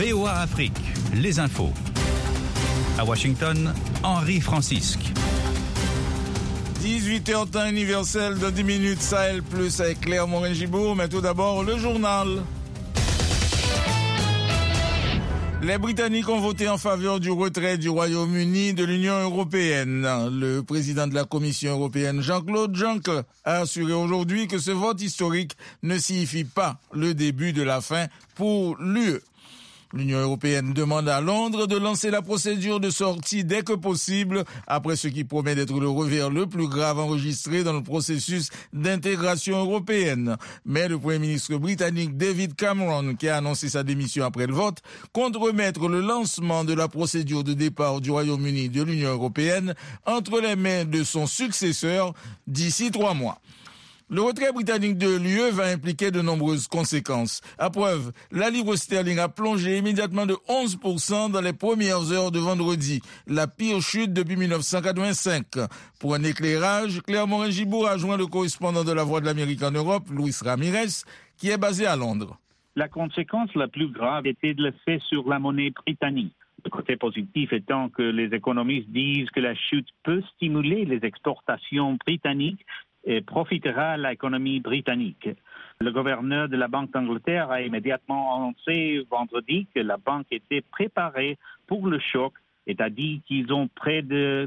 VOA Afrique, les infos. À Washington, Henri Francisque. 18h temps universel de 10 minutes, Sahel Plus avec Claire Morin-Gibourg. Mais tout d'abord, le journal. Les Britanniques ont voté en faveur du retrait du Royaume-Uni de l'Union européenne. Le président de la Commission européenne, Jean-Claude Juncker, a assuré aujourd'hui que ce vote historique ne signifie pas le début de la fin pour l'UE. L'Union européenne demande à Londres de lancer la procédure de sortie dès que possible, après ce qui promet d'être le revers le plus grave enregistré dans le processus d'intégration européenne. Mais le Premier ministre britannique David Cameron, qui a annoncé sa démission après le vote, compte remettre le lancement de la procédure de départ du Royaume-Uni de l'Union européenne entre les mains de son successeur d'ici 3 mois. Le retrait britannique de l'UE va impliquer de nombreuses conséquences. À preuve, la livre sterling a plongé immédiatement de 11% dans les premières heures de vendredi, la pire chute depuis 1985. Pour un éclairage, Claire Morin-Gibourg a joint le correspondant de La Voix de l'Amérique en Europe, Luis Ramirez, qui est basé à Londres. La conséquence la plus grave était l'effet sur la monnaie britannique. Le côté positif étant que les économistes disent que la chute peut stimuler les exportations britanniques et profitera à l'économie britannique. Le gouverneur de la Banque d'Angleterre a immédiatement annoncé vendredi que la banque était préparée pour le choc et a dit qu'ils ont près de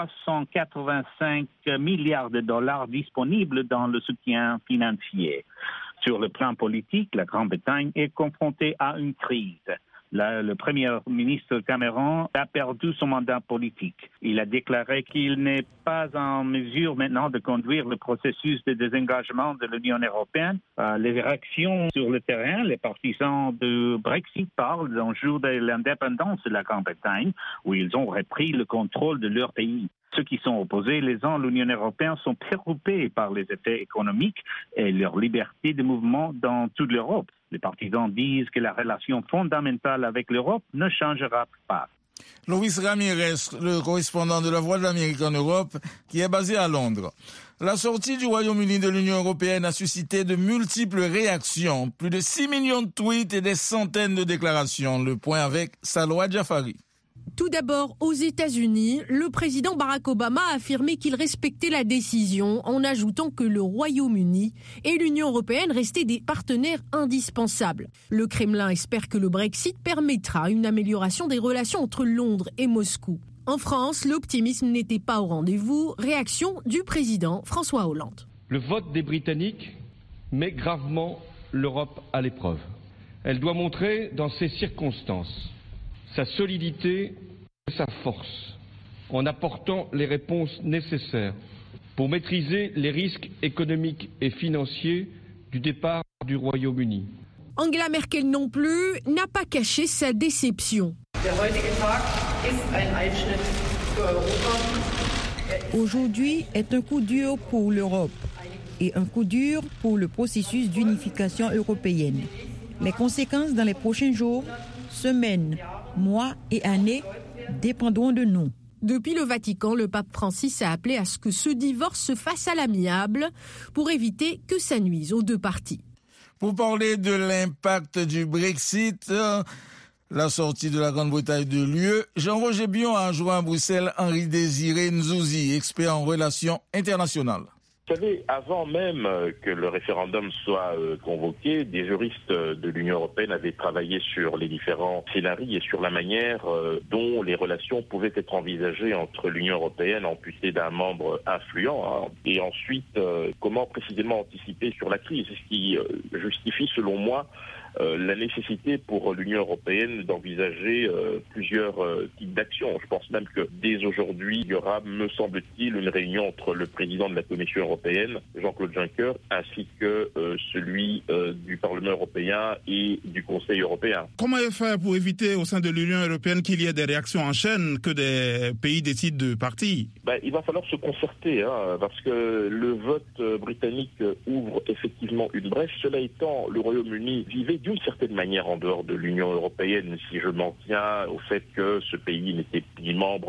385 milliards de dollars disponibles dans le soutien financier. Sur le plan politique, la Grande-Bretagne est confrontée à une crise. Le Premier ministre Cameron a perdu son mandat politique. Il a déclaré qu'il n'est pas en mesure maintenant de conduire le processus de désengagement de l'Union européenne. Les réactions sur le terrain, les partisans du Brexit parlent d'un jour de l'indépendance de la Grande-Bretagne où ils ont repris le contrôle de leur pays. Ceux qui sont opposés les uns à l'Union européenne sont préoccupés par les effets économiques et leur liberté de mouvement dans toute l'Europe. Les partisans disent que la relation fondamentale avec l'Europe ne changera pas. Luis Ramirez, le correspondant de La Voix de l'Amérique en Europe, qui est basé à Londres. La sortie du Royaume-Uni de l'Union européenne a suscité de multiples réactions, plus de 6 millions de tweets et des centaines de déclarations. Le point avec Salwa Jafari. Tout d'abord, aux États-Unis, le président Barack Obama a affirmé qu'il respectait la décision en ajoutant que le Royaume-Uni et l'Union européenne restaient des partenaires indispensables. Le Kremlin espère que le Brexit permettra une amélioration des relations entre Londres et Moscou. En France, l'optimisme n'était pas au rendez-vous. Réaction du président François Hollande. Le vote des Britanniques met gravement l'Europe à l'épreuve. Elle doit montrer dans ces circonstances sa solidité et sa force, en apportant les réponses nécessaires pour maîtriser les risques économiques et financiers du départ du Royaume-Uni. Angela Merkel non plus n'a pas caché sa déception. Aujourd'hui est un coup dur pour l'Europe et un coup dur pour le processus d'unification européenne. Les conséquences dans les prochains jours, semaines, mois et années dépendront de nous. Depuis le Vatican, le pape Francis a appelé à ce que ce divorce se fasse à l'amiable pour éviter que ça nuise aux deux parties. Pour parler de l'impact du Brexit, la sortie de la Grande-Bretagne de l'UE, Jean-Roger Bion a joint à Bruxelles Henri-Désiré Nzouzi, expert en relations internationales. Vous savez, avant même que le référendum soit convoqué, des juristes de l'Union européenne avaient travaillé sur les différents scénarios et sur la manière dont les relations pouvaient être envisagées entre l'Union européenne amputée d'un membre influent et ensuite comment précisément anticiper sur la crise. C'est ce qui justifie, selon moi, la nécessité pour l'Union européenne d'envisager plusieurs types d'actions. Je pense même que dès aujourd'hui, il y aura, me semble-t-il, une réunion entre le président de la Commission européenne, Jean-Claude Juncker, ainsi que celui du Parlement européen et du Conseil européen. Comment faire pour éviter au sein de l'Union européenne qu'il y ait des réactions en chaîne, que des pays décident de partir? Il va falloir se concerter, parce que le vote britannique ouvre effectivement une brèche. Cela étant, le Royaume-Uni vivait d'une certaine manière en dehors de l'Union européenne, si je m'en tiens au fait que ce pays n'était ni membre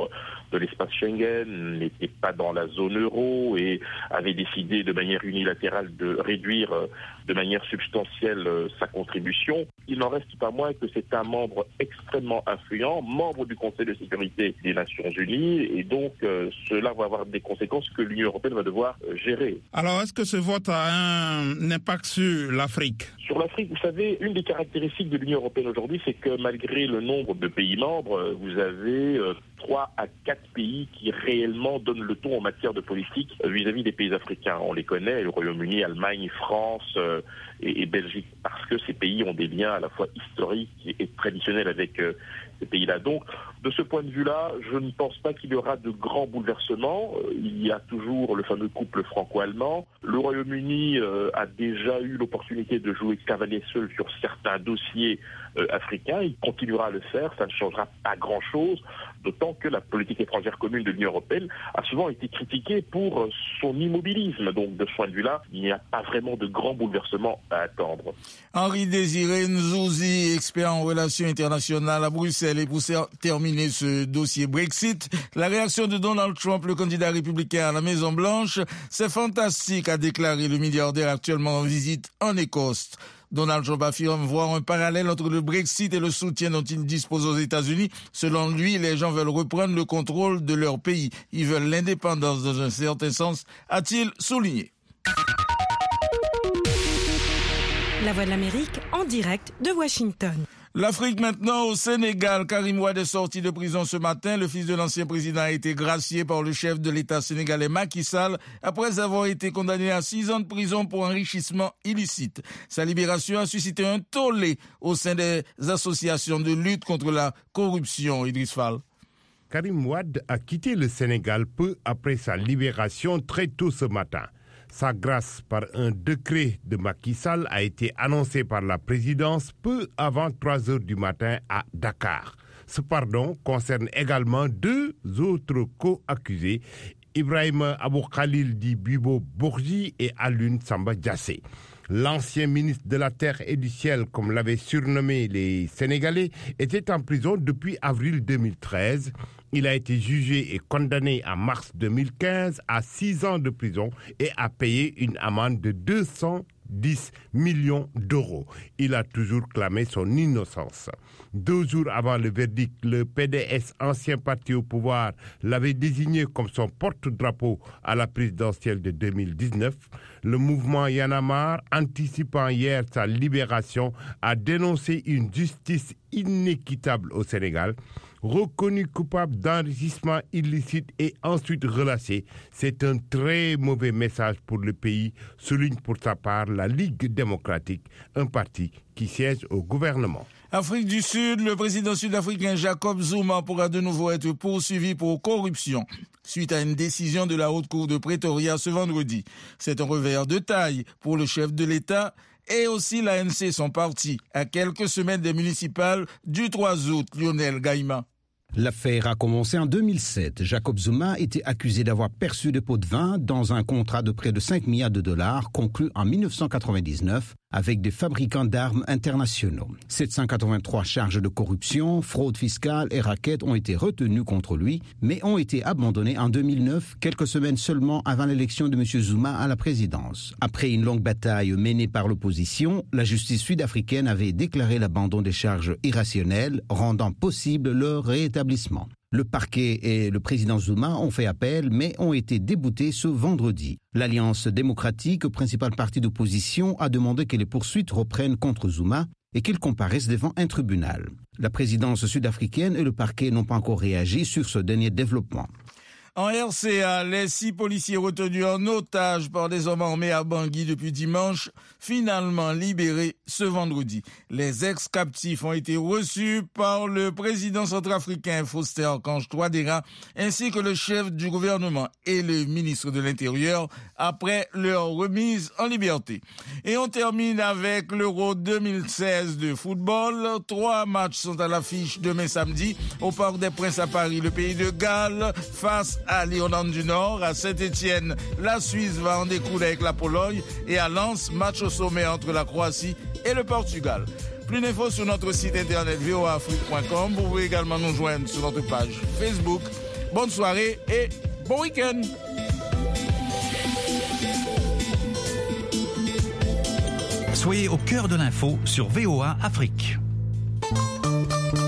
de l'espace Schengen, n'était pas dans la zone euro et avait décidé de manière unilatérale de réduire de manière substantielle sa contribution. Il n'en reste pas moins que c'est un membre extrêmement influent, membre du Conseil de sécurité des Nations Unies, et donc cela va avoir des conséquences que l'Union européenne va devoir gérer. Alors, est-ce que ce vote a un impact sur l'Afrique ? Sur l'Afrique, vous savez, une des caractéristiques de l'Union européenne aujourd'hui, c'est que malgré le nombre de pays membres, vous avez 3 à 4 pays qui réellement donnent le ton en matière de politique vis-à-vis des pays africains. On les connaît, le Royaume-Uni, Allemagne, France et Belgique, parce que ces pays ont des liens à la fois historiques et traditionnels avec ces pays-là. Donc, de ce point de vue-là, je ne pense pas qu'il y aura de grands bouleversements. Il y a toujours le fameux couple franco-allemand. Le Royaume-Uni a déjà eu l'opportunité de jouer cavalier seul sur certains dossiers africains. Il continuera à le faire, ça ne changera pas grand-chose, d'autant que la politique étrangère commune de l'Union européenne a souvent été critiquée pour son immobilisme. Donc, de ce point de vue-là, il n'y a pas vraiment de grands bouleversements à attendre. Henri-Désiré Nzouzi, expert en relations internationales à Bruxelles. Et pour terminer ce dossier Brexit, la réaction de Donald Trump, le candidat républicain à la Maison-Blanche, c'est fantastique, a déclaré le milliardaire actuellement en visite en Écosse. Donald Trump affirme voir un parallèle entre le Brexit et le soutien dont il dispose aux États-Unis. Selon lui, les gens veulent reprendre le contrôle de leur pays. Ils veulent l'indépendance dans un certain sens, a-t-il souligné. La Voix de l'Amérique en direct de Washington. L'Afrique maintenant au Sénégal. Karim Wade est sorti de prison ce matin. Le fils de l'ancien président a été gracié par le chef de l'État sénégalais Macky Sall après avoir été condamné à 6 ans de prison pour enrichissement illicite. Sa libération a suscité un tollé au sein des associations de lutte contre la corruption. Idriss Fall. Karim Wade a quitté le Sénégal peu après sa libération très tôt ce matin. Sa grâce par un décret de Macky Sall a été annoncée par la présidence peu avant 3 heures du matin à Dakar. Ce pardon concerne également 2 autres co-accusés, Ibrahima Abou Khalil dit Bibo Bourgi et Alioune Samba Diassé. L'ancien ministre de la Terre et du Ciel, comme l'avaient surnommé les Sénégalais, était en prison depuis avril 2013. Il a été jugé et condamné en mars 2015 à 6 ans de prison et a payé une amende de 210 millions d'euros. Il a toujours clamé son innocence. 2 jours avant le verdict, le PDS, ancien parti au pouvoir, l'avait désigné comme son porte-drapeau à la présidentielle de 2019. Le mouvement Y en a marre, anticipant hier sa libération, a dénoncé une justice inéquitable au Sénégal. Reconnu coupable d'enrichissement illicite et ensuite relâché, c'est un très mauvais message pour le pays, souligne pour sa part la Ligue démocratique, un parti qui siège au gouvernement. Afrique du Sud, le président sud-africain Jacob Zuma pourra de nouveau être poursuivi pour corruption suite à une décision de la Haute Cour de Pretoria ce vendredi. C'est un revers de taille pour le chef de l'État et aussi l'ANC, son parti, à quelques semaines des municipales du 3 août. Lionel Gaïma. L'affaire a commencé en 2007. Jacob Zuma était accusé d'avoir perçu des pots de vin dans un contrat de près de 5 milliards de dollars conclu en 1999 avec des fabricants d'armes internationaux. 783 charges de corruption, fraude fiscale et racket ont été retenues contre lui, mais ont été abandonnées en 2009, quelques semaines seulement avant l'élection de M. Zuma à la présidence. Après une longue bataille menée par l'opposition, la justice sud-africaine avait déclaré l'abandon des charges irrationnelles, rendant possible leur rétablissement. Le parquet et le président Zuma ont fait appel, mais ont été déboutés ce vendredi. L'Alliance démocratique, principal parti d'opposition, a demandé que les poursuites reprennent contre Zuma et qu'il comparaisse devant un tribunal. La présidence sud-africaine et le parquet n'ont pas encore réagi sur ce dernier développement. En RCA, les 6 policiers retenus en otage par des hommes armés à Bangui depuis dimanche, finalement libérés ce vendredi. Les ex-captifs ont été reçus par le président centrafricain Faustin Archange Touadéra, ainsi que le chef du gouvernement et le ministre de l'Intérieur, après leur remise en liberté. Et on termine avec l'Euro 2016 de football. 3 matchs sont à l'affiche demain samedi au Parc des Princes à Paris. Le pays de Galles face à l'Irlande du Nord. À Saint-Étienne, la Suisse va en découdre avec la Pologne. Et à Lens, match au sommet entre la Croatie et le Portugal. Plus d'infos sur notre site internet voaafrique.com. Vous pouvez également nous joindre sur notre page Facebook bonne soirée et bon week-end. Soyez au cœur de l'info sur VOA Afrique.